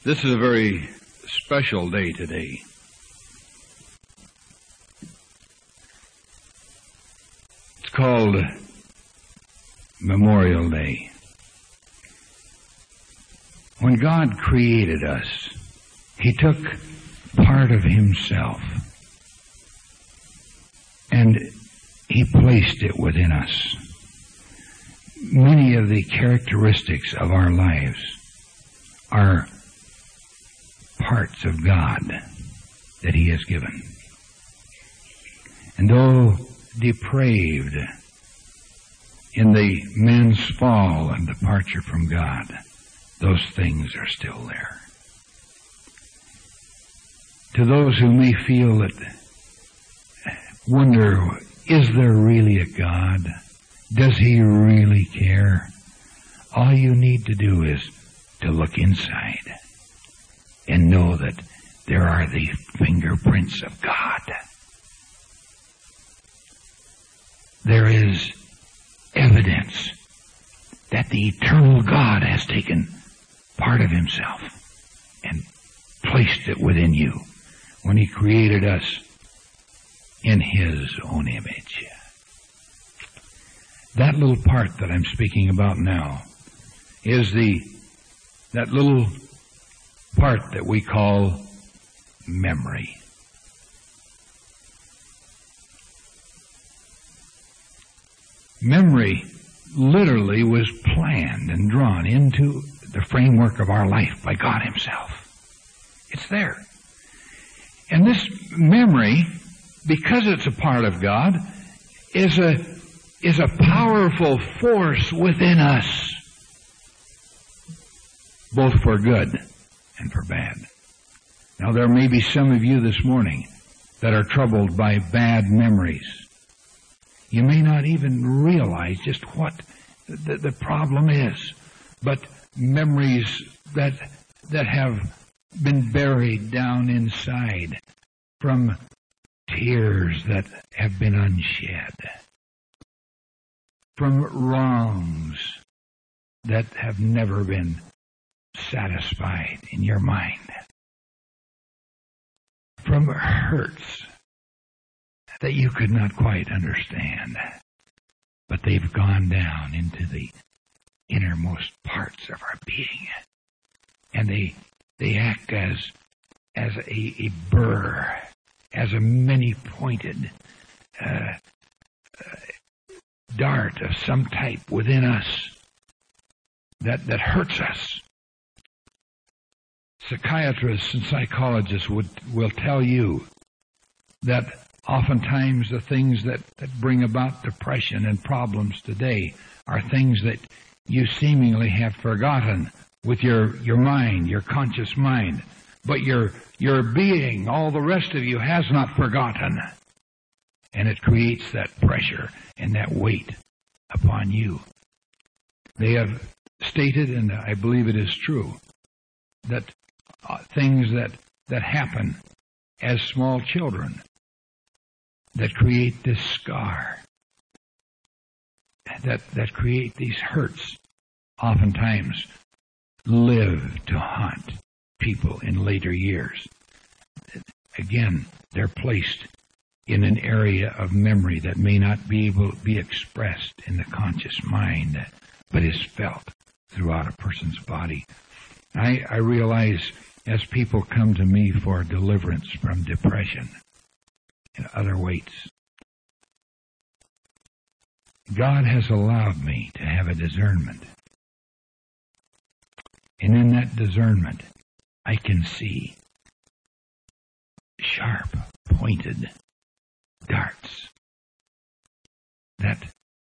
This is a very special day today. It's called Memorial Day. When God created us, He took part of Himself and He placed it within us. Many of the characteristics of our lives are parts of God that He has given. And though depraved in the man's fall and departure from God, those things are still there. To those who may feel that, wonder, is there really a God? Does He really care? All you need to do is to look inside and know that there are the fingerprints of God. There is evidence that the eternal God has taken part of Himself and placed it within you when He created us in His own image. That little part that I'm speaking about now is that little part that we call memory. Memory literally was planned and drawn into the framework of our life by God Himself. It's there. And this memory, because it's a part of God, is a powerful force within us, both for good and for bad. Now, there may be some of you this morning that are troubled by bad memories. You may not even realize just what the problem is, but memories that have been buried down inside from tears that have been unshed, from wrongs that have never been satisfied in your mind, from hurts that you could not quite understand, but they've gone down into the innermost parts of our being, and they act as a burr, as a many-pointed dart of some type within us that hurts us. Psychiatrists and psychologists will tell you that oftentimes the things that bring about depression and problems today are things that you seemingly have forgotten with your mind, your conscious mind. But your being, all the rest of you, has not forgotten. And it creates that pressure and that weight upon you. They have stated, and I believe it is true, that things that happen as small children that create this scar, that create these hurts, oftentimes live to haunt people in later years. Again, they're placed in an area of memory that may not be able to be expressed in the conscious mind, but is felt throughout a person's body. I realize as people come to me for deliverance from depression and other weights, God has allowed me to have a discernment. And in that discernment, I can see sharp, pointed darts that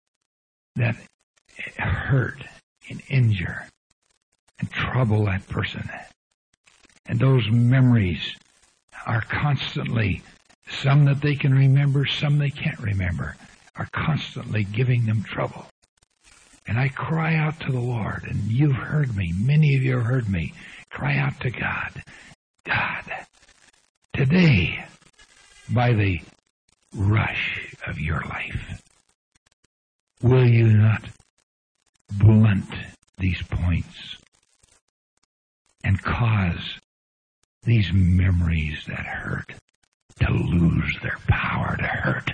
hurt and injure and trouble that person. And those memories are constantly, some that they can remember, some they can't remember, are constantly giving them trouble. And I cry out to the Lord, and you've heard me, many of you have heard me, cry out to God. God, today, by the rush of your life, will you not blunt these points and cause these memories that hurt to lose their power to hurt.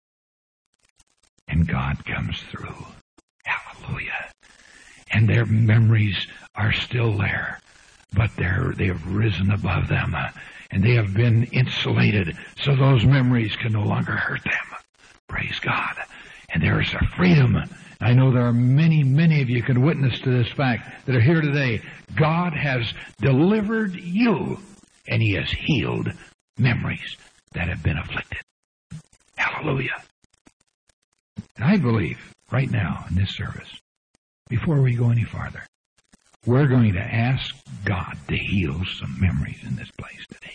And God comes through. Hallelujah. And their memories are still there, but they have risen above them, and they have been insulated so those memories can no longer hurt them. Praise God. And there is a freedom. I know there are many, many of you can witness to this fact that are here today. God has delivered you, and He has healed memories that have been afflicted. Hallelujah. And I believe right now in this service, before we go any farther, we're going to ask God to heal some memories in this place today.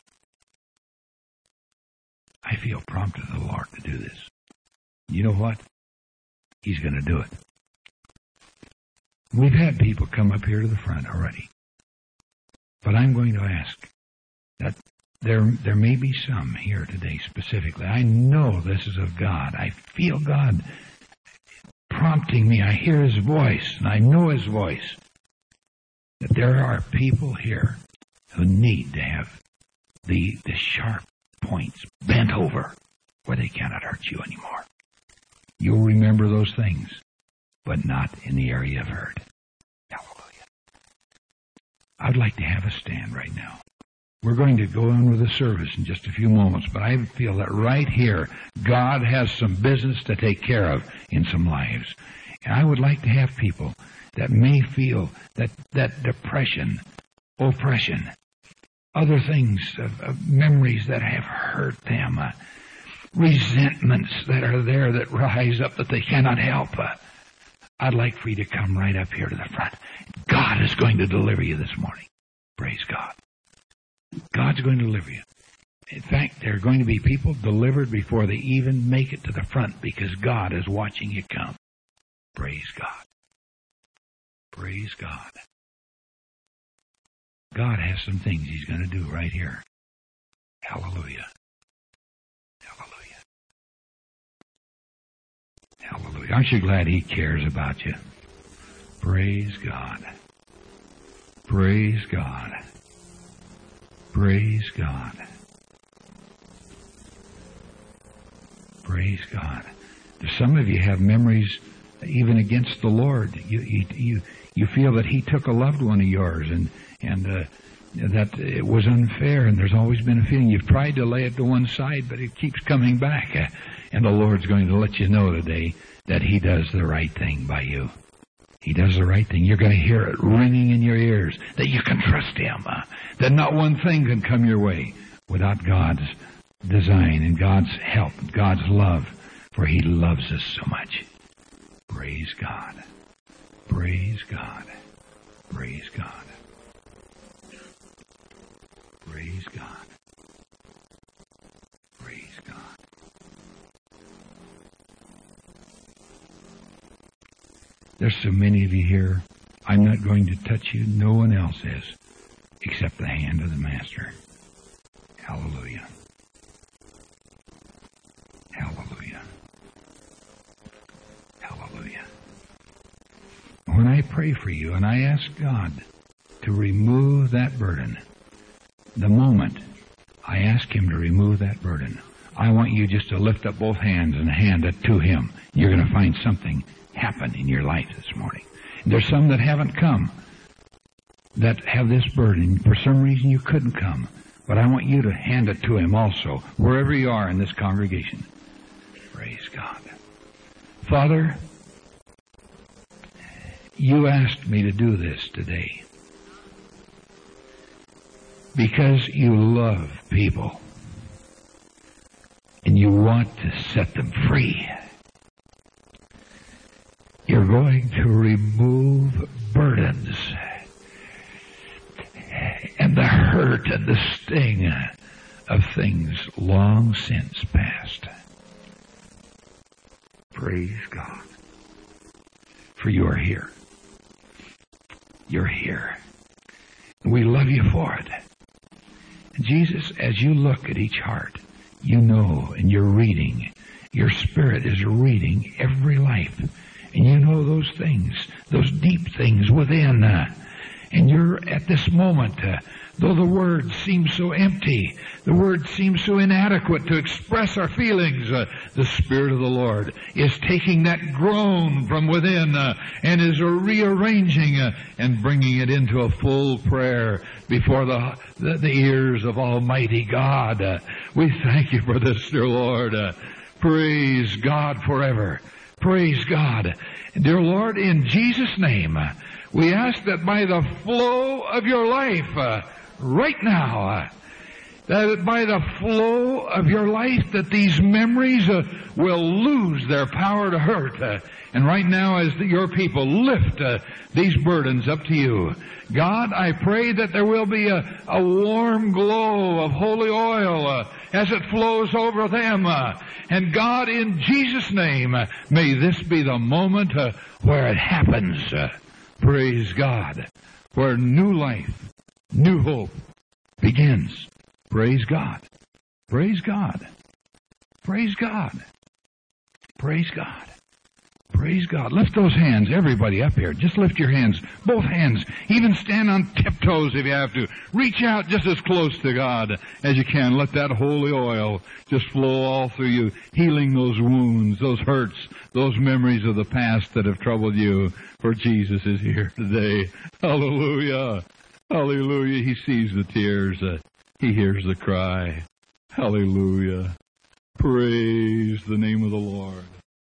I feel prompted of the Lord to do this. You know what? He's going to do it. We've had people come up here to the front already. But I'm going to ask that there may be some here today specifically. I know this is of God. I feel God prompting me. I hear His voice, and I know His voice. That there are people here who need to have the sharp points bent over where they cannot hurt you anymore. You'll remember those things, but not in the area of hurt. Hallelujah. I'd like to have us stand right now. We're going to go on with the service in just a few moments, but I feel that right here, God has some business to take care of in some lives. And I would like to have people that may feel that depression, oppression, other things of memories that have hurt them, resentments that are there that rise up that they cannot help. I'd like for you to come right up here to the front. God is going to deliver you this morning. Praise God. God's going to deliver you. In fact, there are going to be people delivered before they even make it to the front because God is watching you come. Praise God. Praise God. God has some things He's going to do right here. Hallelujah. Hallelujah. Hallelujah. Aren't you glad He cares about you? Praise God. Praise God. Praise God. Praise God. Some of you have memories even against the Lord. You feel that He took a loved one of yours and that it was unfair, and there's always been a feeling. You've tried to lay it to one side, but it keeps coming back. And the Lord's going to let you know today that He does the right thing by you. He does the right thing. You're going to hear it ringing in your ears, that you can trust Him, that not one thing can come your way without God's design and God's help, God's love, for He loves us so much. Praise God. Praise God. Praise God. Praise God. Praise God. There's so many of you here. I'm not going to touch you. No one else is, except the hand of the Master. Hallelujah. Hallelujah. Hallelujah. When I pray for you and I ask God to remove that burden, the moment I ask Him to remove that burden, I want you just to lift up both hands and hand it to Him. You're going to find something happen in your life this morning. And there's some that haven't come that have this burden. For some reason you couldn't come. But I want you to hand it to Him also, wherever you are in this congregation. Praise God. Father, You asked me to do this today because You love people and You want to set them free. You're going to remove burdens and the hurt and the sting of things long since past. Praise God. For You are here. You're here. We love You for it. And Jesus, as You look at each heart, You know, and You're reading. Your Spirit is reading every life. And You know those things, those deep things within. And you're at this moment, though the words seem so empty, the words seem so inadequate to express our feelings, the Spirit of the Lord is taking that groan from within and is rearranging and bringing it into a full prayer before the ears of Almighty God. We thank you for this, dear Lord. Praise God forever. Praise God. Dear Lord, in Jesus' name, we ask that by the flow of your life, right now, that by the flow of your life, that these memories will lose their power to hurt. And right now, as your people lift these burdens up to you, God, I pray that there will be a warm glow of holy oil as it flows over them. And God, in Jesus' name, may this be the moment where it happens. Praise God. Where new life, new hope begins. Praise God. Praise God. Praise God. Praise God. Praise God. Lift those hands, everybody up here. Just lift your hands, both hands. Even stand on tiptoes if you have to. Reach out just as close to God as you can. Let that holy oil just flow all through you, healing those wounds, those hurts, those memories of the past that have troubled you. For Jesus is here today. Hallelujah. Hallelujah. He sees the tears. He hears the cry. Hallelujah. Praise the name of the Lord.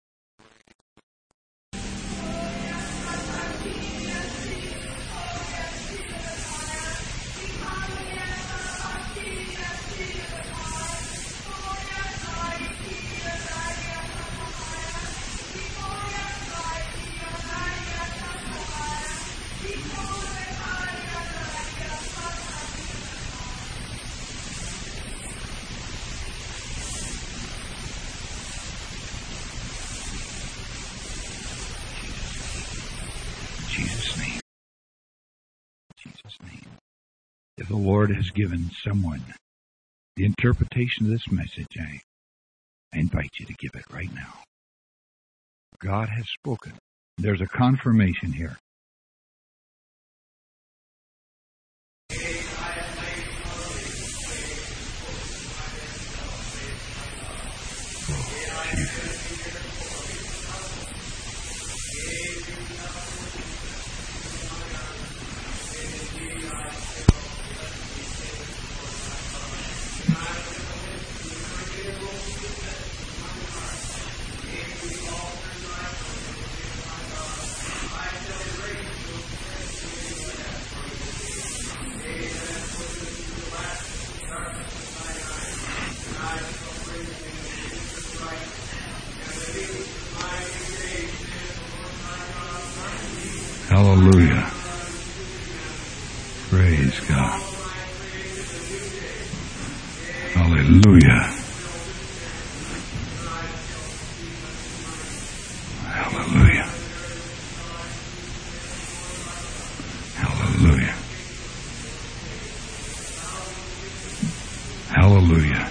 If the Lord has given someone the interpretation of this message, I invite you to give it right now. God has spoken. There's a confirmation here. Hallelujah. Praise God. Hallelujah. Hallelujah. Hallelujah. Hallelujah.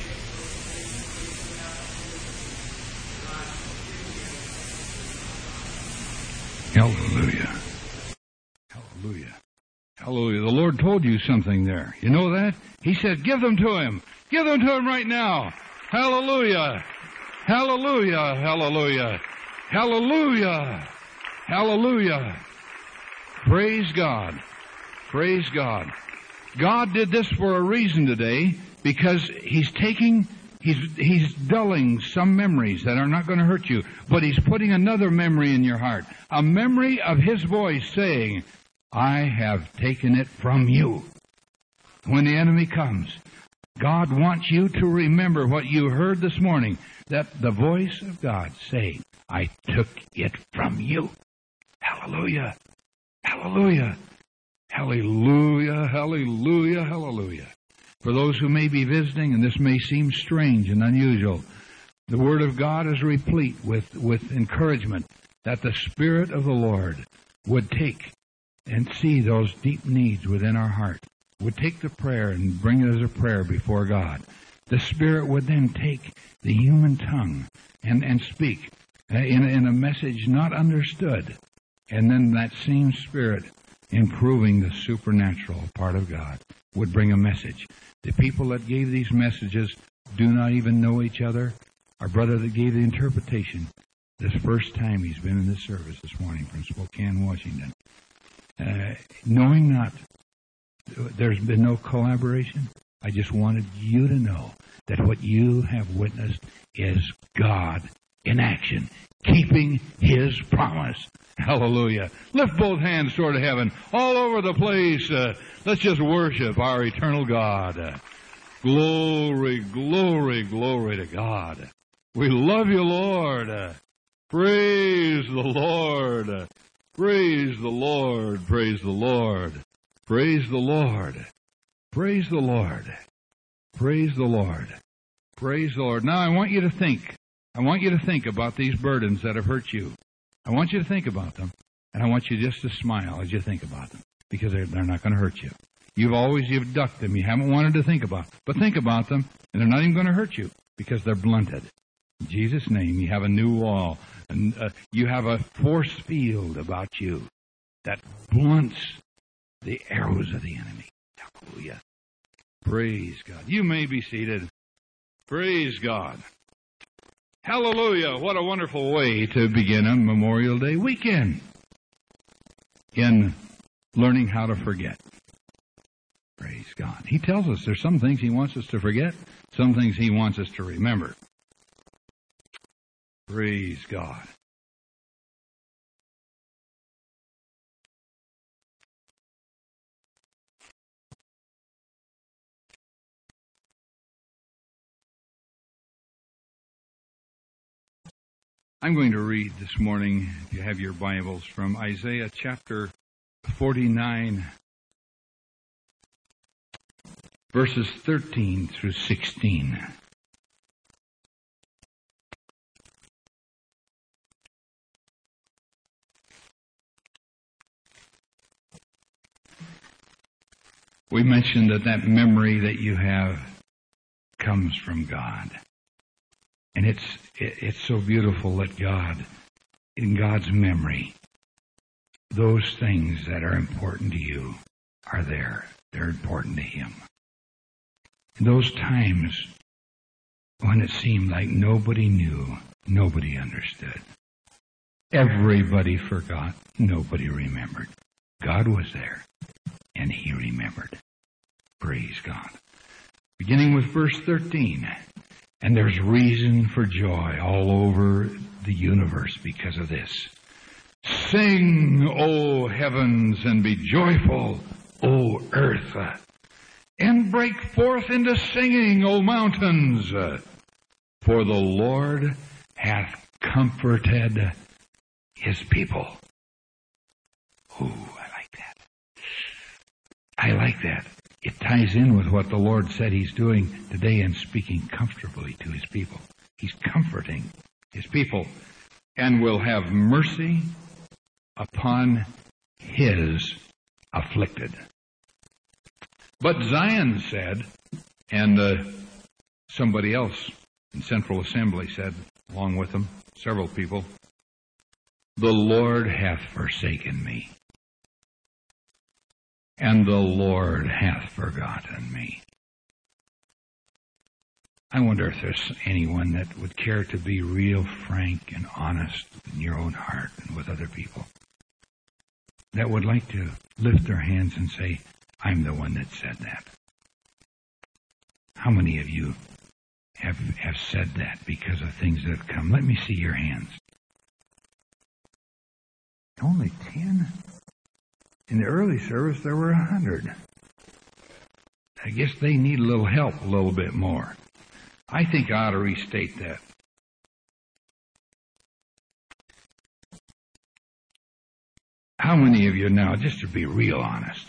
Hallelujah. Hallelujah. Hallelujah. The Lord told you something there. You know that? He said, give them to Him. Give them to Him right now. Hallelujah. Hallelujah. Hallelujah. Hallelujah. Hallelujah. Praise God. Praise God. God did this for a reason today, because He's dulling some memories that are not going to hurt you, but He's putting another memory in your heart. A memory of His voice saying, I have taken it from you. When the enemy comes, God wants you to remember what you heard this morning, that the voice of God saying, I took it from you. Hallelujah. Hallelujah. Hallelujah. Hallelujah. Hallelujah. For those who may be visiting, and this may seem strange and unusual, the Word of God is replete with encouragement that the Spirit of the Lord would take and see those deep needs within our heart, would take the prayer and bring it as a prayer before God. The Spirit would then take the human tongue and speak in a message not understood. And then that same Spirit in proving the supernatural part of God, would bring a message. The people that gave these messages do not even know each other. Our brother that gave the interpretation, this first time he's been in this service this morning from Spokane, Washington. Knowing not, there's been no collaboration. I just wanted you to know that what you have witnessed is God in action, keeping His promise. Hallelujah. Lift both hands toward heaven, all over the place. Let's just worship our eternal God. Glory, glory, glory to God. We love you, Lord. Praise the Lord. Praise the Lord. Praise the Lord. Praise the Lord. Praise the Lord. Praise the Lord. Praise the Lord. Now I want you to think. I want you to think about these burdens that have hurt you. I want you to think about them, and I want you just to smile as you think about them, because they're not going to hurt you. You've ducked them. You haven't wanted to think about them. But think about them, and they're not even going to hurt you, because they're blunted. In Jesus' name, you have a new wall, and you have a force field about you that blunts the arrows of the enemy. Hallelujah. Praise God. You may be seated. Praise God. Hallelujah. What a wonderful way to begin a Memorial Day weekend in learning how to forget. Praise God. He tells us there's some things He wants us to forget, some things He wants us to remember. Praise God. I'm going to read this morning, if you have your Bibles, from Isaiah chapter 49, verses 13 through 16. We mentioned that memory that you have comes from God. And it's so beautiful that God, in God's memory, those things that are important to you are there. They're important to Him. In those times when it seemed like nobody knew, nobody understood, everybody forgot, nobody remembered, God was there, and He remembered. Praise God. Beginning with verse 13. And there's reason for joy all over the universe because of this. Sing, O heavens, and be joyful, O earth, and break forth into singing, O mountains, for the Lord hath comforted His people. Ooh, I like that. I like that. It ties in with what the Lord said He's doing today in speaking comfortably to His people. He's comforting His people and will have mercy upon His afflicted. But Zion said, and somebody else in Central Assembly said, along with them, several people, the Lord hath forsaken me. And the Lord hath forgotten me. I wonder if there's anyone that would care to be real frank and honest in your own heart and with other people, that would like to lift their hands and say, I'm the one that said that. How many of you have said that because of things that have come? Let me see your hands. Only 10? In the early service, there were 100. I guess they need a little help a little bit more. I think I ought to restate that. How many of you now, just to be real honest,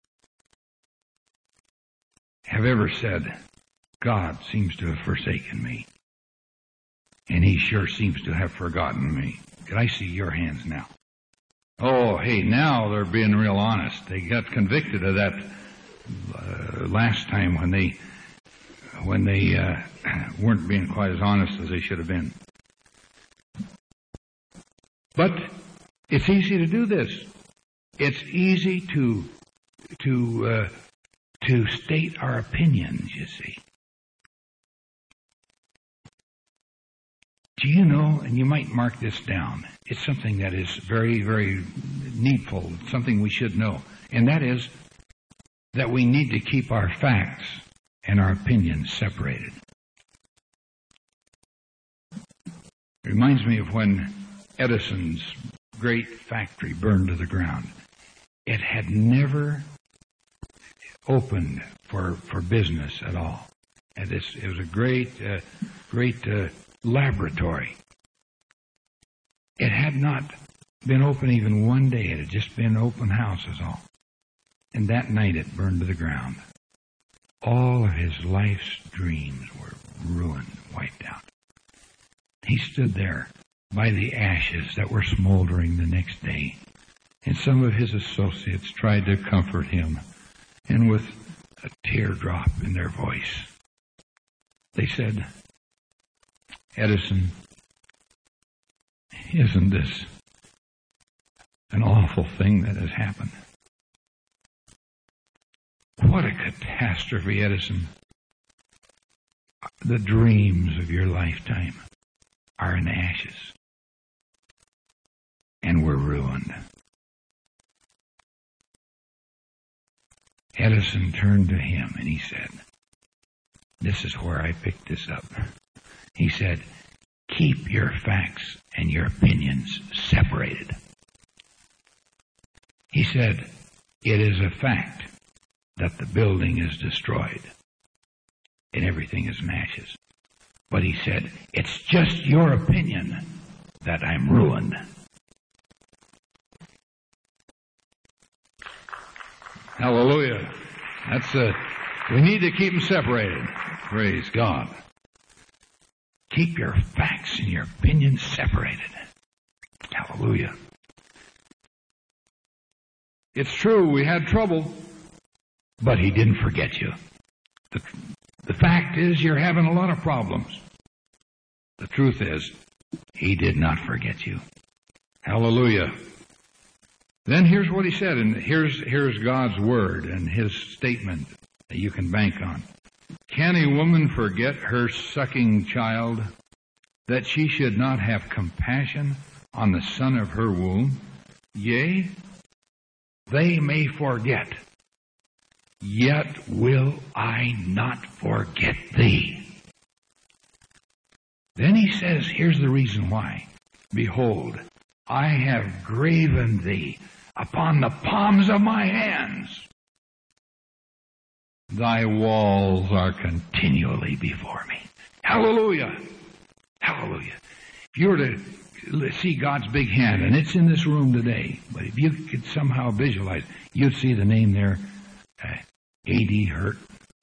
have ever said, God seems to have forsaken me, and He sure seems to have forgotten me? Can I see your hands now? Oh, hey, now they're being real honest. They got convicted of that last time when they weren't being quite as honest as they should have been. But it's easy to do this. It's easy to state our opinions, you see. Do you know, and you might mark this down, it's something that is very, very needful, something we should know, and that is that we need to keep our facts and our opinions separated. It reminds me of when Edison's great factory burned to the ground. It had never opened for business at all. And it was a great laboratory. It had not been open even one day. It had just been open house is all. And that night it burned to the ground. All of his life's dreams were ruined, wiped out. He stood there by the ashes that were smoldering the next day. And some of his associates tried to comfort him. And with a teardrop in their voice, they said, Edison, isn't this an awful thing that has happened? What a catastrophe, Edison. The dreams of your lifetime are in ashes, and we're ruined. Edison turned to him and he said, this is where I picked this up. He said, keep your facts and your opinions separated. He said, it is a fact that the building is destroyed and everything is in ashes. But he said, it's just your opinion that I'm ruined. Hallelujah. We need to keep them separated. Praise God. Keep your facts and your opinions separated. Hallelujah. It's true, we had trouble, but he didn't forget you. The fact is, you're having a lot of problems. The truth is, he did not forget you. Hallelujah. Then here's what he said, and here's God's word and his statement that you can bank on. Can a woman forget her sucking child, that she should not have compassion on the son of her womb? Yea, they may forget, yet will I not forget thee. Then he says, here's the reason why. Behold, I have graven thee upon the palms of my hands. Thy walls are continually before me. Hallelujah. Hallelujah. If you were to see God's big hand, and it's in this room today, but if you could somehow visualize, you'd see the name there, A.D. Hurt.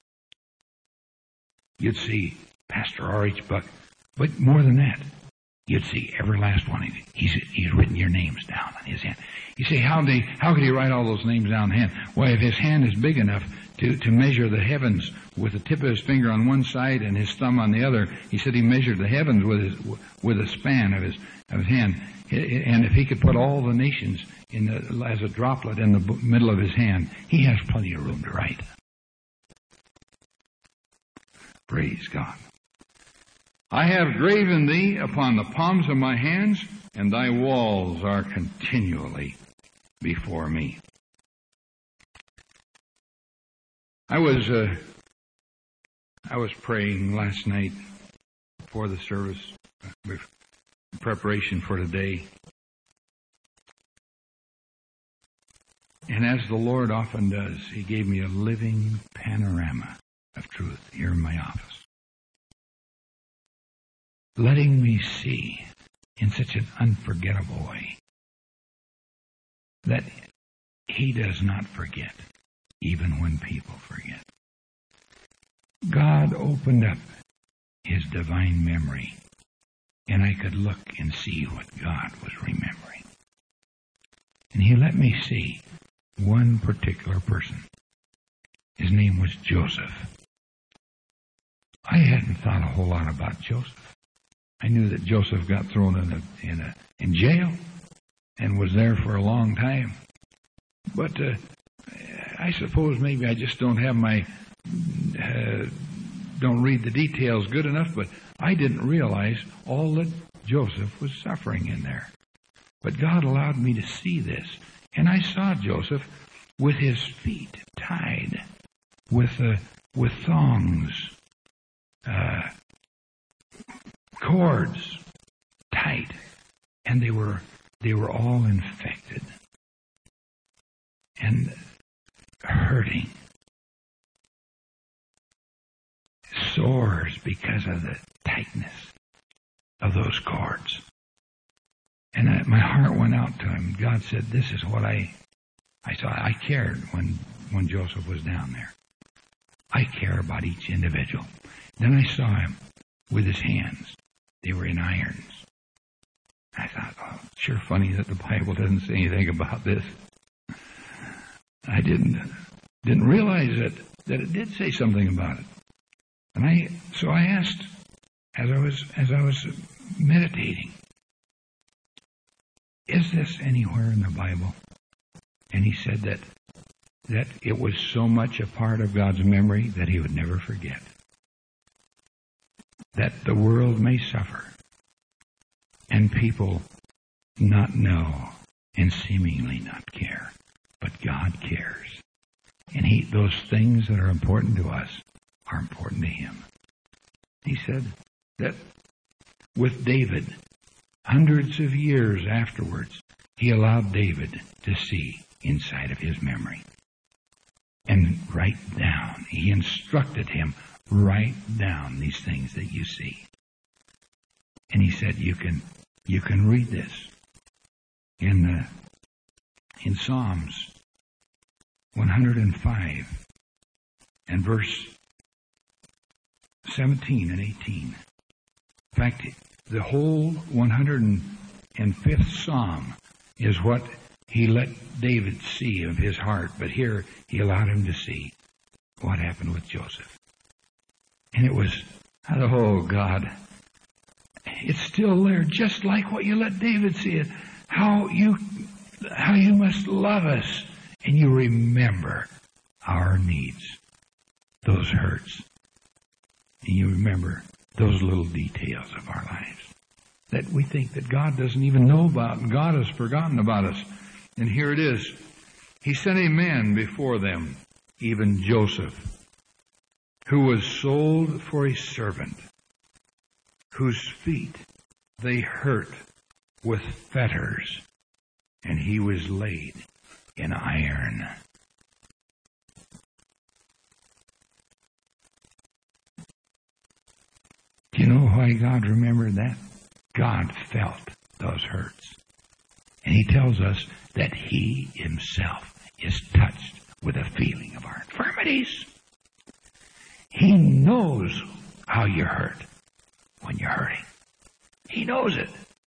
You'd see Pastor R.H. Buck. But more than that, you'd see every last one. He's written your names down on his hand. You say, how could he write all those names down in the hand? Well, if his hand is big enough to measure the heavens with the tip of his finger on one side and his thumb on the other, he said he measured the heavens with a span of his hand. And if he could put all the nations as a droplet in the middle of his hand, he has plenty of room to write. Praise God. I have graven thee upon the palms of my hands, and thy walls are continually before me. I was praying last night before the service, in preparation for today. And as the Lord often does, He gave me a living panorama of truth here in my office, letting me see in such an unforgettable way that He does not forget, even when people forget. God opened up His divine memory, and I could look and see what God was remembering. And He let me see one particular person. His name was Joseph. I hadn't thought a whole lot about Joseph. I knew that Joseph got thrown in jail and was there for a long time. But I suppose maybe I just don't have my, don't read the details good enough, but I didn't realize all that Joseph was suffering in there. But God allowed me to see this. And I saw Joseph with his feet tied with thongs, cords tight, and they were all infected and hurting, sores because of the tightness of those cords. And my heart went out to him. God said, "This is what I saw." I cared when Joseph was down there. I care about each individual. Then I saw him with his hands. They were in irons. I thought, oh, it's sure funny that the Bible doesn't say anything about this. I didn't realize that it did say something about it. And so I asked, as I was meditating, is this anywhere in the Bible? And he said that it was so much a part of God's memory that he would never forget. That the world may suffer and people not know and seemingly not care, but God cares. And those things that are important to us are important to him. He said that with David, hundreds of years afterwards, he allowed David to see inside of his memory and write down. He instructed him, write down these things that you see. And he said, you can read this in Psalms 105 and verse 17 and 18. In fact, the whole 105th Psalm is what he let David see of his heart. But here, he allowed him to see what happened with Joseph. And it was, oh God, it's still there, just like what you let David see it. How you must love us, and you remember our needs, those hurts, and you remember those little details of our lives that we think that God doesn't even know about, and God has forgotten about us. And here it is. He sent a man before them, even Joseph, who was sold for a servant, whose feet they hurt with fetters, and he was laid in iron. Do you know why God remembered that? God felt those hurts. And he tells us that he himself is touched with a feeling of our infirmities. He knows how you hurt when you're hurting. He knows it.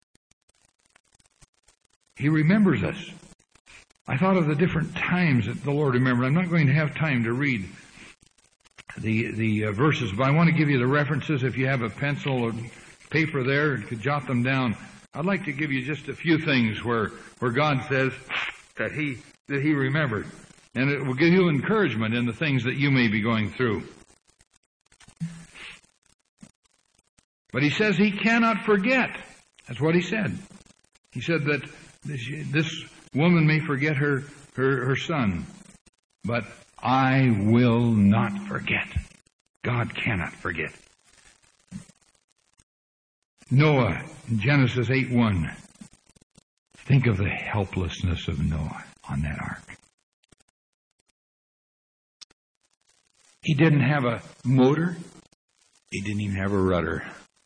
He remembers us. I thought of the different times that the Lord remembered. I'm not going to have time to read the verses, but I want to give you the references. If you have a pencil or paper there, you could jot them down. I'd like to give you just a few things where God says that He remembered. And it will give you encouragement in the things that you may be going through. But He says He cannot forget. That's what He said. He said that this woman may forget her son, but I will not forget. God cannot forget. Noah, in Genesis 8:1. Think of the helplessness of Noah on that ark. He didn't have a motor. He didn't even have a rudder.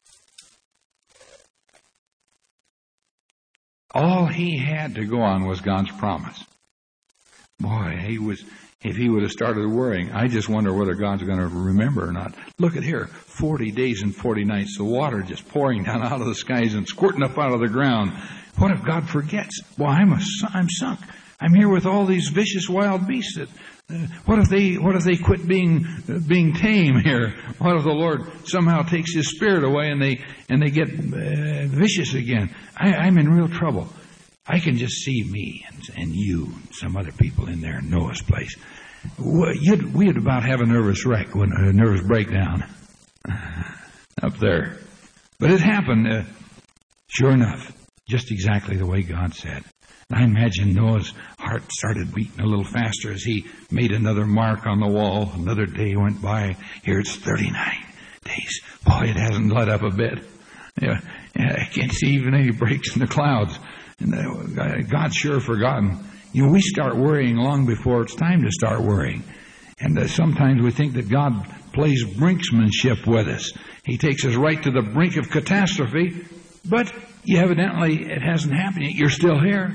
All he had to go on was God's promise. Boy, if he would have started worrying, I just wonder whether God's going to remember or not. Look at here, 40 days and 40 nights, the water just pouring down out of the skies and squirting up out of the ground. What if God forgets? Well, I'm sunk. I'm here with all these vicious wild beasts. What if they quit being tame here? What if the Lord somehow takes His Spirit away and they get vicious again? I'm in real trouble. I can just see me and you and some other people in there in Noah's place. We'd about have a nervous breakdown up there. But it happened, sure enough, just exactly the way God said. I imagine Noah's heart started beating a little faster as he made another mark on the wall. Another day went by. Here it's 39 days. Boy, it hasn't let up a bit. Yeah, I can't see even any breaks in the clouds. And God's sure forgotten. You know, we start worrying long before it's time to start worrying. And sometimes we think that God plays brinksmanship with us. He takes us right to the brink of catastrophe, but evidently it hasn't happened yet. You're still here.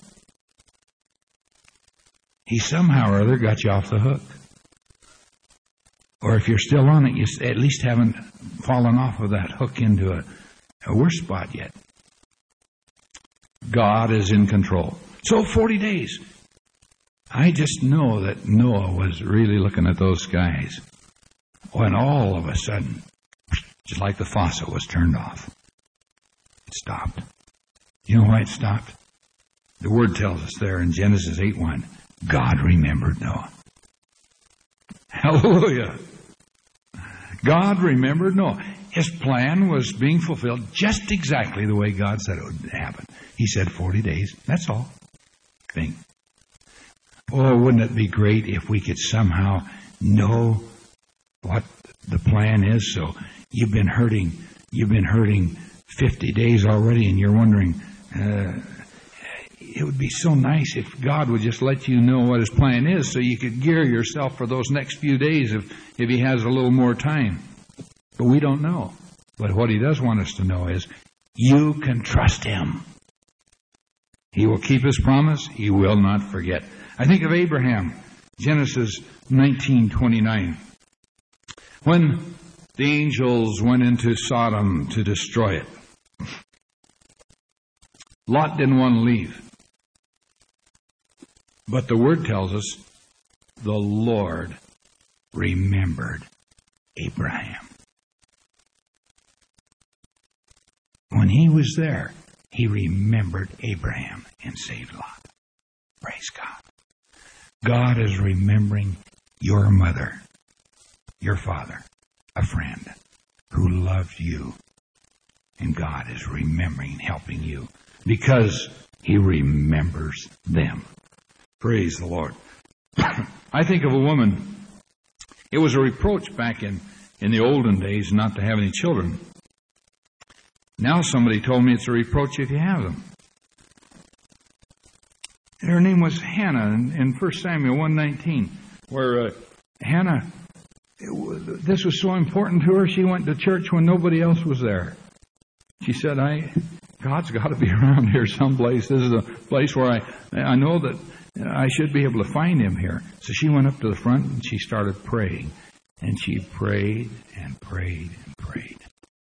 He somehow or other got you off the hook. Or if you're still on it, you at least haven't fallen off of that hook into a worse spot yet. God is in control. So 40 days. I just know that Noah was really looking at those skies when all of a sudden, just like the faucet was turned off, it stopped. You know why it stopped? The Word tells us there in Genesis 8:1, God remembered Noah. Hallelujah. God remembered Noah. His plan was being fulfilled just exactly the way God said it would happen. He said 40 days. That's all. Thing. Oh, wouldn't it be great if we could somehow know what the plan is? So you've been hurting 50 days already, and you're wondering, it would be so nice if God would just let you know what His plan is so you could gear yourself for those next few days if He has a little more time. But we don't know. But what He does want us to know is you can trust Him. He will keep His promise. He will not forget. I think of Abraham, Genesis 19:29. When the angels went into Sodom to destroy it, Lot didn't want to leave. But the Word tells us the Lord remembered Abraham. When he was there, He remembered Abraham and saved Lot. Praise God. God is remembering your mother, your father, a friend who loved you. And God is remembering, helping you because He remembers them. Praise the Lord. I think of a woman. It was a reproach back in the olden days not to have any children. Now somebody told me it's a reproach if you have them. Her name was Hannah in 1 Samuel 1:19, where Hannah, this was so important to her, she went to church when nobody else was there. She said, God's got to be around here someplace. This is a place where I know that I should be able to find Him here. So she went up to the front and she started praying. And she prayed and prayed and prayed.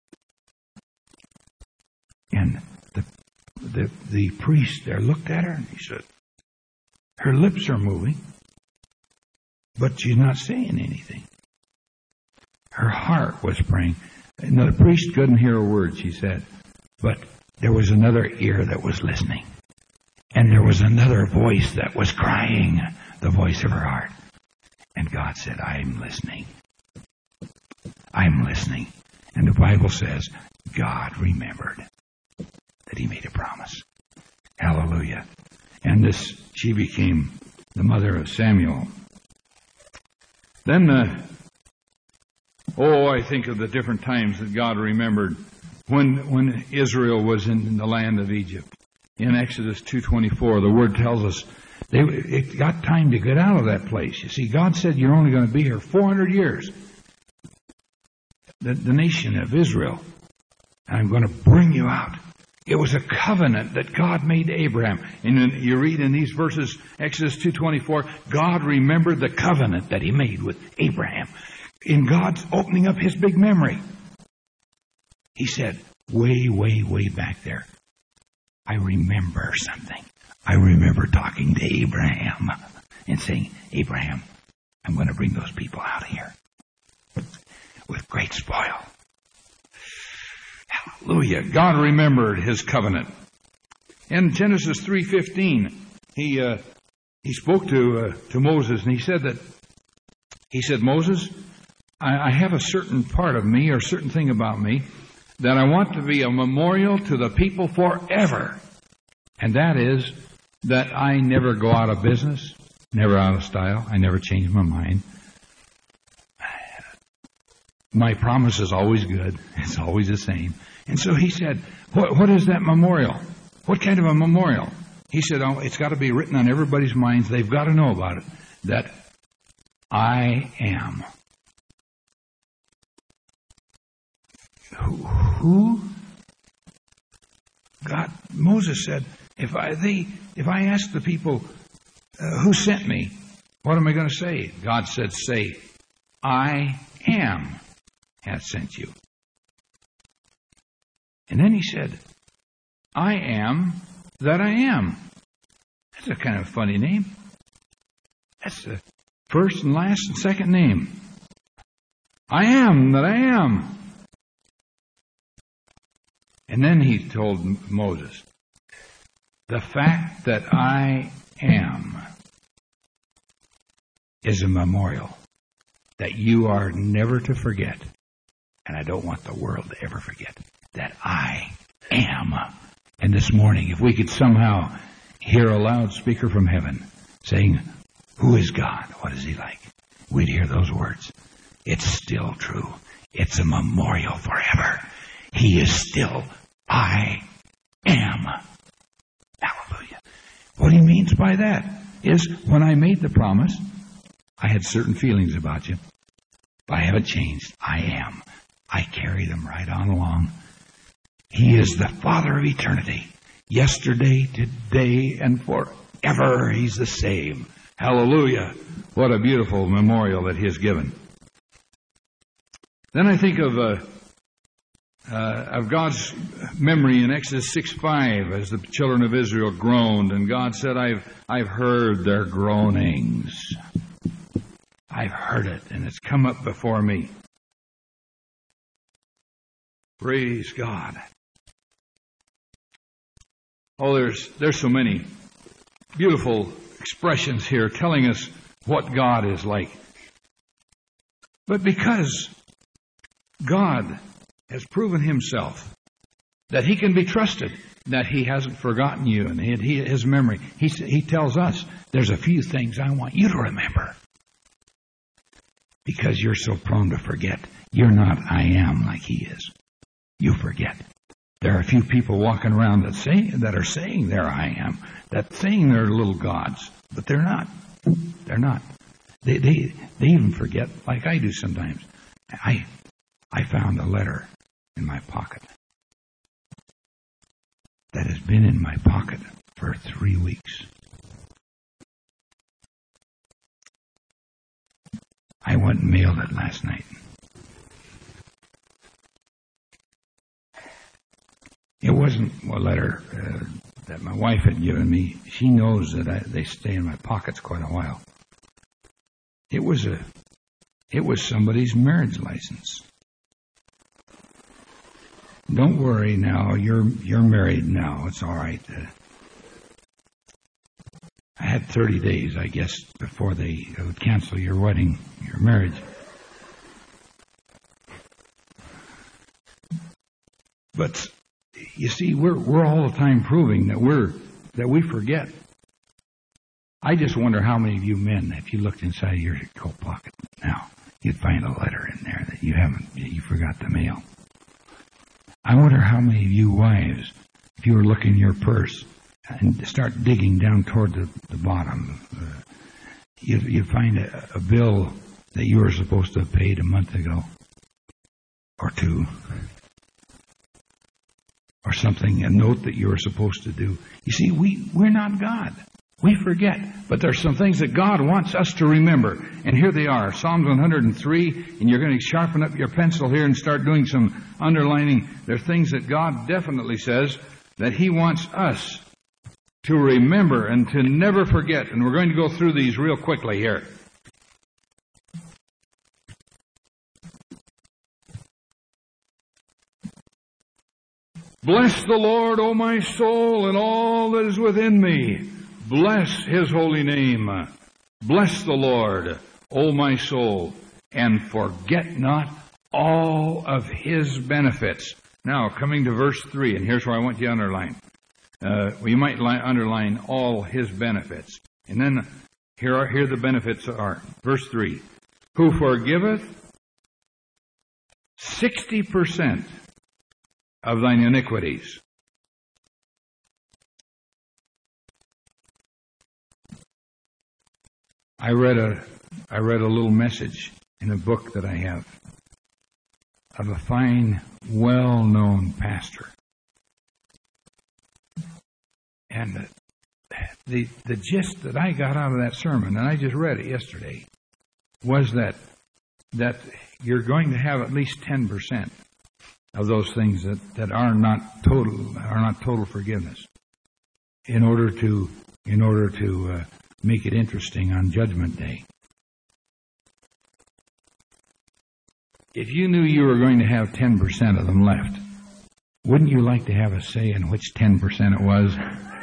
And the priest there looked at her and he said, her lips are moving, but she's not saying anything. Her heart was praying. And the priest couldn't hear a word she said, but there was another ear that was listening. And there was another voice that was crying, the voice of her heart. And God said, I'm listening. I'm listening. And the Bible says, God remembered that He made a promise. Hallelujah. And she became the mother of Samuel. Then, I think of the different times that God remembered when Israel was in the land of Egypt. In Exodus 2:24, the Word tells us it got time to get out of that place. You see, God said you're only going to be here 400 years. The nation of Israel. I'm going to bring you out. It was a covenant that God made to Abraham. And you read in these verses, Exodus 2:24, God remembered the covenant that He made with Abraham. In God's opening up His big memory, He said, way, way, way back there, I remember something. I remember talking to Abraham and saying, Abraham, I'm going to bring those people out of here with great spoil. Hallelujah. God remembered His covenant. In Genesis 3:15, he spoke to Moses, and he said, Moses, I have a certain part of me, or a certain thing about me, that I want to be a memorial to the people forever. And that is that I never go out of business, never out of style, I never change my mind. My promise is always good. It's always the same. And so he said, what is that memorial? What kind of a memorial? He said, it's got to be written on everybody's minds. They've got to know about it. That I am. Who? God, Moses said, if I ask the people, who sent me, what am I going to say? God said, say, I am hath sent you. And then he said, I am that I am. That's a kind of funny name. That's the first and last and second name. I am that I am. And then he told Moses, the fact that I am is a memorial that you are never to forget. And I don't want the world to ever forget that I am. And this morning, if we could somehow hear a loudspeaker from heaven saying, who is God? What is he like? We'd hear those words. It's still true. It's a memorial forever. He is still I am. Hallelujah. What he means by that is when I made the promise, I had certain feelings about you. But I haven't changed. I am. I carry them right on along. He is the Father of eternity. Yesterday, today, and forever He's the same. Hallelujah. What a beautiful memorial that He has given. Then I think of God's memory in Exodus 6:5 as the children of Israel groaned, and God said, I've heard their groanings. I've heard it, and it's come up before me. Praise God. Oh, there's so many beautiful expressions here telling us what God is like. But because God has proven Himself that He can be trusted, that He hasn't forgotten you, and His memory, He tells us, there's a few things I want you to remember. Because you're so prone to forget. You're not I am like He is. You forget. There are a few people walking around that are saying they're I am, that saying they're little gods, but they're not. They're not. They even forget, like I do sometimes. I found a letter in my pocket that has been in my pocket for 3 weeks. I went and mailed it last night. It wasn't a letter that my wife had given me. She knows that they stay in my pockets quite a while. It was somebody's marriage license. Don't worry now. You're married now. It's all right. I had 30 days, I guess, before they would cancel your wedding, your marriage. But you see, we're all the time proving that we forget. I just wonder how many of you men, if you looked inside your coat pocket now, you'd find a letter in there that you forgot to mail. I wonder how many of you wives, if you were looking in your purse and start digging down toward the bottom, you'd find a bill that you were supposed to have paid a month ago, or two, or something, a note that you were supposed to do. You see, we're not God. We forget. But there's some things that God wants us to remember. And here they are. Psalms 103, and you're going to sharpen up your pencil here and start doing some underlining. There are things that God definitely says that He wants us to remember and to never forget. And we're going to go through these real quickly here. Bless the Lord, O my soul, and all that is within me. Bless His holy name. Bless the Lord, O my soul, and forget not all of His benefits. Now, coming to verse 3, and here's where I want you to underline. We might underline all His benefits. And then here the benefits are. Verse 3. Who forgiveth 60% of thine iniquities. I read a little message in a book that I have of a fine, well-known pastor. And the gist that I got out of that sermon, and I just read it yesterday, was that you're going to have at least 10% of those things that are not total forgiveness in order to make it interesting on Judgment Day. If you knew you were going to have 10% of them left, wouldn't you like to have a say in which 10% it was?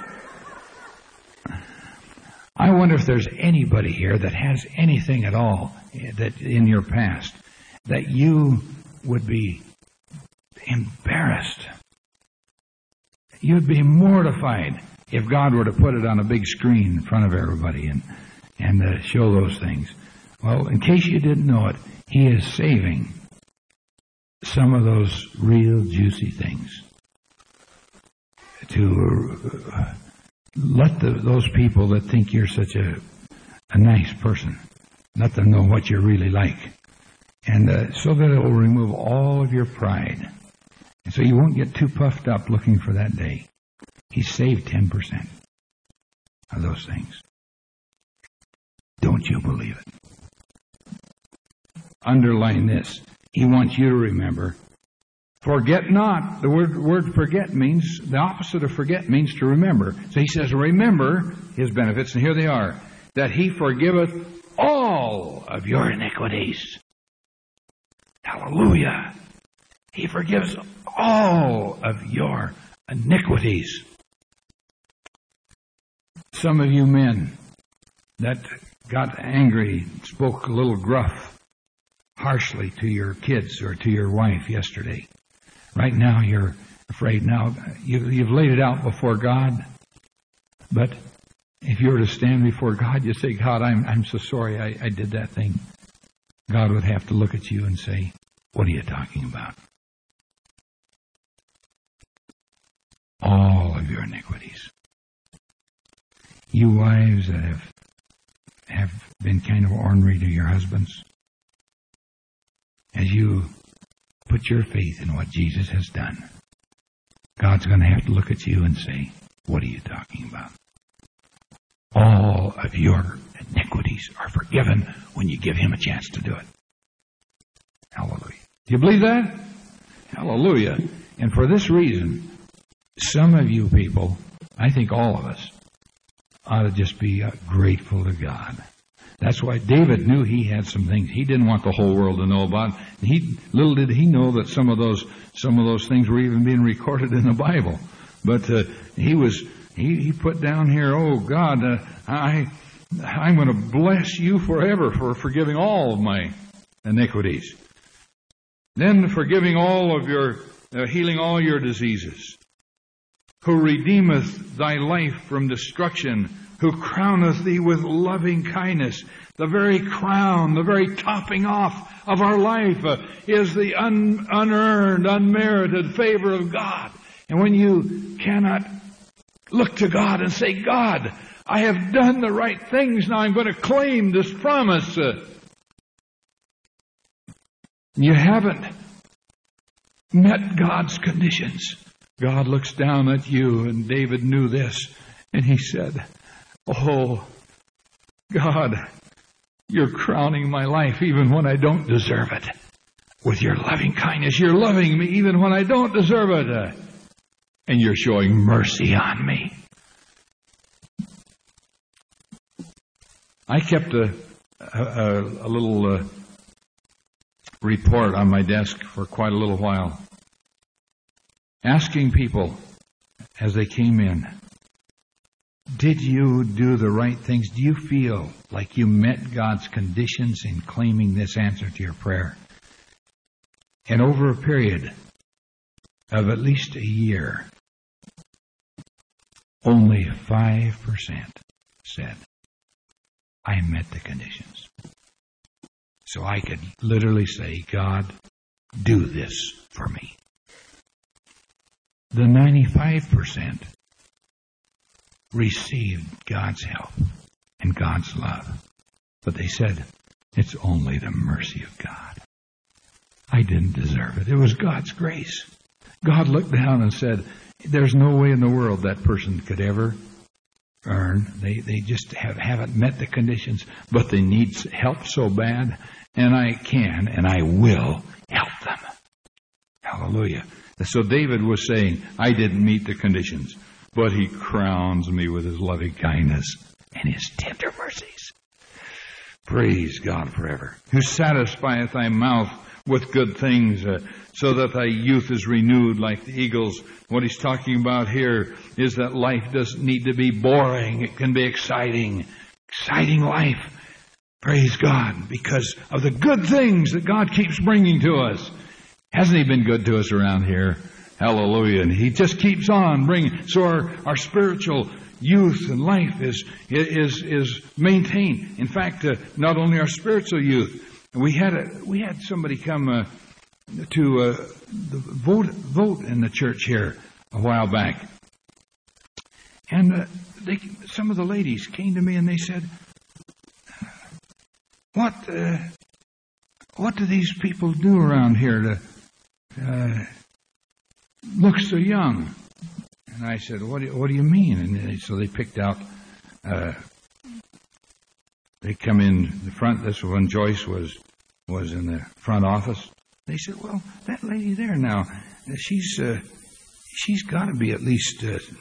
I wonder if there's anybody here that has anything at all that in your past that you would be embarrassed. You'd be mortified if God were to put it on a big screen in front of everybody and show those things. Well, in case you didn't know it, He is saving some of those real juicy things to let those people that think you're such a nice person, let them know what you're really like. And so that it will remove all of your pride. And so you won't get too puffed up looking for that day. He saved 10% of those things. Don't you believe it? Underline this. He wants you to remember, forget not. The word forget means, the opposite of forget means to remember. So he says, remember His benefits, and here they are, that He forgiveth all of your iniquities. Hallelujah. He forgives all of your iniquities. Some of you men that got angry, spoke a little gruff, harshly to your kids or to your wife yesterday. Right now you're afraid. Now, you've laid it out before God, but if you were to stand before God, you say, God, I'm so sorry I did that thing. God would have to look at you and say, what are you talking about? All of your iniquities. You wives that have been kind of ornery to your husbands, as you put your faith in what Jesus has done, God's going to have to look at you and say, what are you talking about? All of your iniquities are forgiven when you give Him a chance to do it. Hallelujah. Do you believe that? Hallelujah. And for this reason, some of you people, I think all of us, ought to just be grateful to God. That's why David knew he had some things he didn't want the whole world to know about. Little did he know that some of those things were even being recorded in the Bible. But he put down here, oh God, I'm going to bless you forever for forgiving all of my iniquities. Then forgiving all of your, healing all your diseases. Who redeemeth thy life from destruction, who crowneth thee with loving kindness. The very crown, the very topping off of our life is the unearned, unmerited favor of God. And when you cannot look to God and say, God, I have done the right things, now I'm going to claim this promise. You haven't met God's conditions. God looks down at you, and David knew this, and he said, oh, God, you're crowning my life even when I don't deserve it. With your loving kindness, you're loving me even when I don't deserve it. And you're showing mercy on me. I kept a little report on my desk for quite a little while. asking people as they came in, did you do the right things? Do you feel like you met God's conditions in claiming this answer to your prayer? And over a period of at least a year, only 5% said, I met the conditions. So I could literally say, God, do this for me. The 95% received God's help and God's love. But they said, it's only the mercy of God. I didn't deserve it. It was God's grace. God looked down and said, there's no way in the world that person could ever earn. They just haven't met the conditions, but they need help so bad, and I can and I will help them. Hallelujah. So David was saying, I didn't meet the conditions, but He crowns me with His loving kindness and His tender mercies. Praise God forever. Who satisfieth thy mouth with good things, so that thy youth is renewed like the eagles. What he's talking about here is that life doesn't need to be boring. It can be exciting. Exciting life. Praise God, because of the good things that God keeps bringing to us. Hasn't He been good to us around here? Hallelujah. And He just keeps on bringing. So our spiritual youth and life is maintained. In fact, not only our spiritual youth. We had somebody come to vote in the church here a while back, and some of the ladies came to me and they said, "What do these people do around here to look so young?" And I said, "What do you mean?" And so they picked out. They come in the front. This one, Joyce, was in the front office. They said, "Well, that lady there now, she's got to be at least,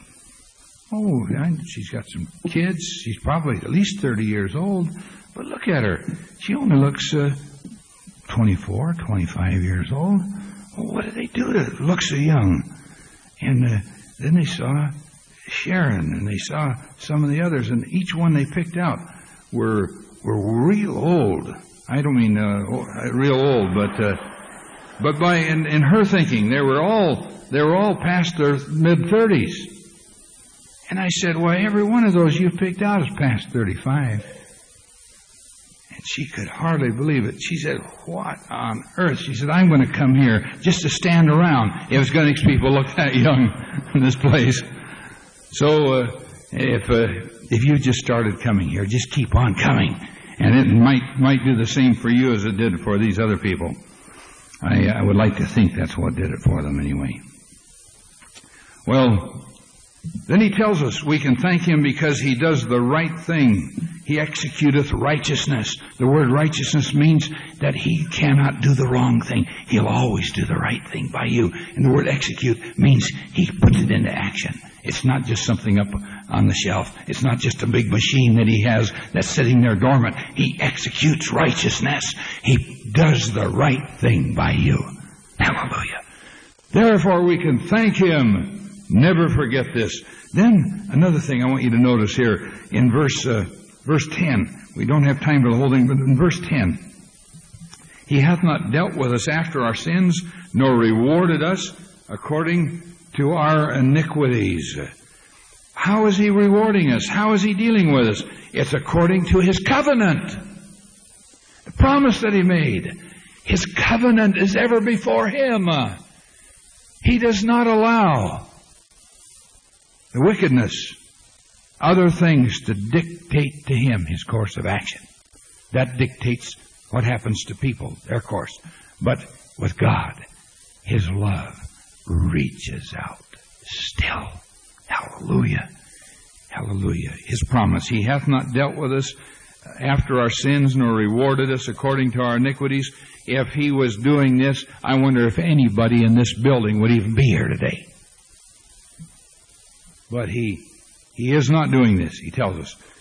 she's got some kids. She's probably at least 30 years old. But look at her. She only looks 24, 25 years old. Well, what do they do to look so young?" And then they saw Sharon, and they saw some of the others, and each one they picked out were real old. I don't mean real old, but by in her thinking, they were all past their mid-30s. And I said, "Well, every one of those you picked out is past 35." And she could hardly believe it. She said, "What on earth?" She said, "I'm going to come here just to stand around if it's going to make people look that young in this place." So if you just started coming here, just keep on coming, and it might do the same for you as it did for these other people. I would like to think that's what did it for them anyway. Well, then he tells us we can thank Him because He does the right thing. He executeth righteousness. The word righteousness means that He cannot do the wrong thing. He'll always do the right thing by you. And the word execute means He puts it into action. It's not just something up on the shelf. It's not just a big machine that He has that's sitting there dormant. He executes righteousness. He does the right thing by you. Hallelujah. Therefore we can thank Him. Never forget this. Then another thing I want you to notice here in verse 10. We don't have time for the whole thing, but in verse 10. He hath not dealt with us after our sins, nor rewarded us according to our iniquities. How is He rewarding us? How is He dealing with us? It's according to His covenant. The promise that He made. His covenant is ever before Him. He does not allow the wickedness, other things to dictate to Him His course of action. That dictates what happens to people, their course. But with God, His love reaches out still. Hallelujah. Hallelujah. His promise. He hath not dealt with us after our sins, nor rewarded us according to our iniquities. If He was doing this, I wonder if anybody in this building would even be here today. But He is not doing this. He tells us.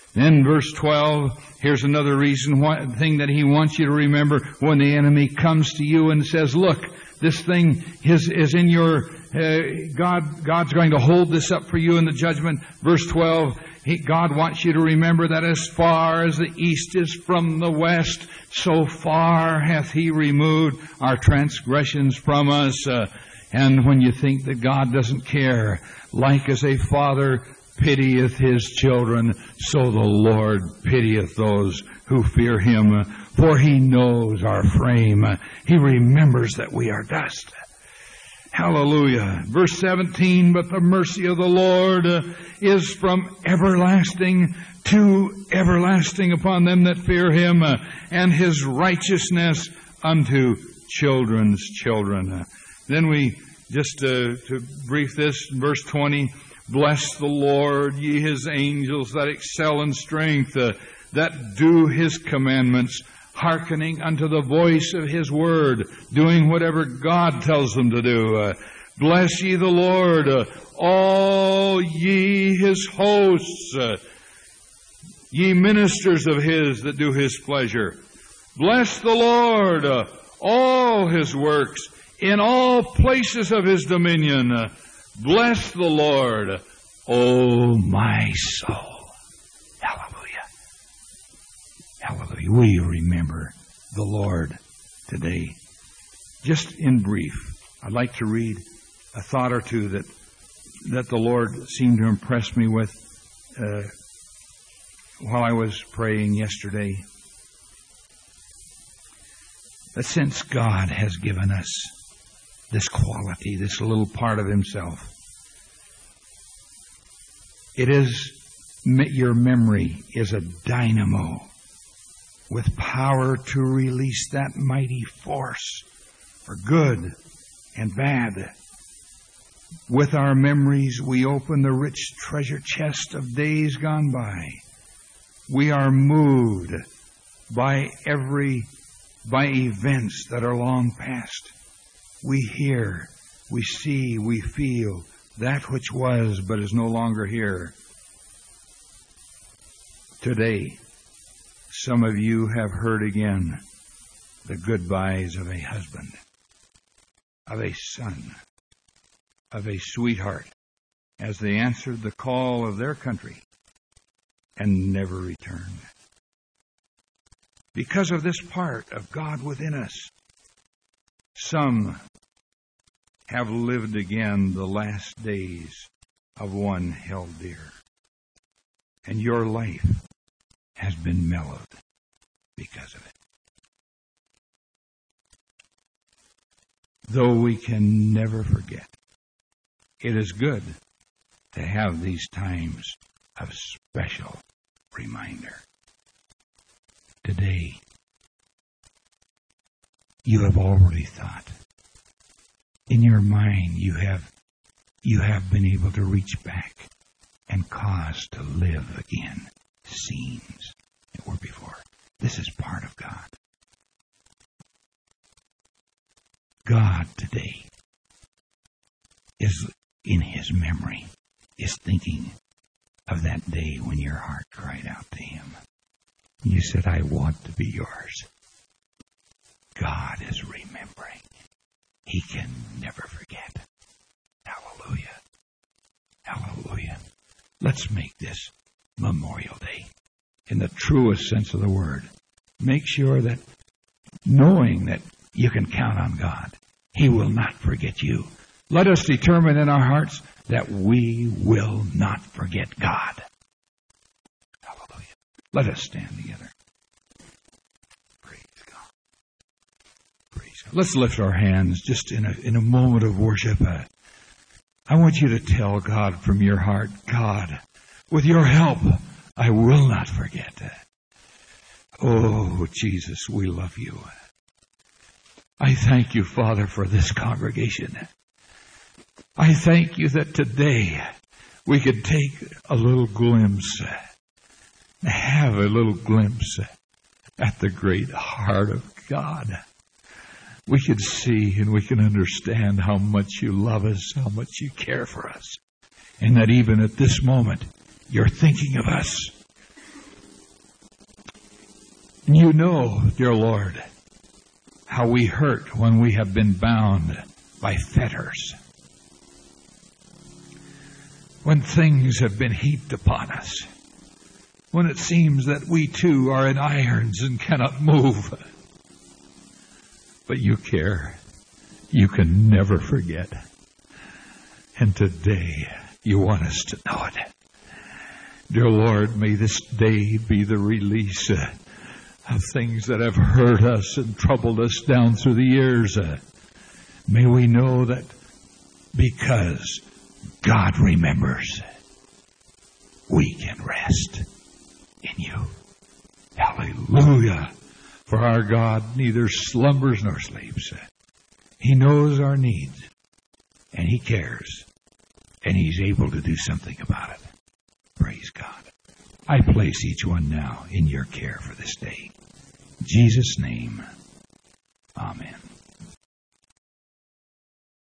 Then verse 12, here's another thing that he wants you to remember when the enemy comes to you and says, look, this thing is in your, God's going to hold this up for you in the judgment. Verse 12, God wants you to remember that as far as the east is from the west, so far hath He removed our transgressions from us. And when you think that God doesn't care, like as a father pitieth his children, so the Lord pitieth those who fear Him. For He knows our frame. He remembers that we are dust. Hallelujah. Verse 17, but the mercy of the Lord is from everlasting to everlasting upon them that fear Him, and His righteousness unto children's children. Then we, just to brief this, verse 20, bless the Lord, ye His angels that excel in strength, that do His commandments, hearkening unto the voice of His word, doing whatever God tells them to do. Bless ye the Lord, all ye His hosts, ye ministers of His that do His pleasure. Bless the Lord, all His works, in all places of His dominion. Bless the Lord, O my soul. Hallelujah. Hallelujah. We remember the Lord today. Just in brief, I'd like to read a thought or two that the Lord seemed to impress me with while I was praying yesterday. That since God has given us this quality, this little part of Himself, your memory is a dynamo with power to release that mighty force for good and bad. With our memories, we open the rich treasure chest of days gone by. We are moved by events that are long past. We hear, we see, we feel that which was but is no longer here. Today, some of you have heard again the goodbyes of a husband, of a son, of a sweetheart, as they answered the call of their country and never returned. Because of this part of God within us, some have lived again the last days of one held dear. And your life has been mellowed because of it. Though we can never forget, it is good to have these times of special reminder. Today, you have already thought. In your mind, you have been able to reach back and cause to live again scenes that were before. This is part of God. God today is in His memory, is thinking of that day when your heart cried out to Him. You said, I want to be yours. God is remembering. He can never forget. Hallelujah. Hallelujah. Let's make this Memorial Day in the truest sense of the word. Make sure that knowing that you can count on God, He will not forget you. Let us determine in our hearts that we will not forget God. Hallelujah. Let us stand together. Praise God. Praise God. Let's lift our hands just in a moment of worship. I want you to tell God from your heart, God, with your help, I will not forget. Oh, Jesus, we love you. I thank you, Father, for this congregation. I thank you that today we could take a little glimpse, have a little glimpse at the great heart of God. We can see and we can understand how much you love us, how much you care for us, and that even at this moment, you're thinking of us. You know, dear Lord, how we hurt when we have been bound by fetters. When things have been heaped upon us. When it seems that we too are in irons and cannot move. But you care. You can never forget. And today, you want us to know it. Dear Lord, may this day be the release of things that have hurt us and troubled us down through the years. May we know that because God remembers, we can rest in you. Hallelujah. For our God neither slumbers nor sleeps. He knows our needs, and He cares, and He's able to do something about it. Praise God. I place each one now in your care for this day. In Jesus' name.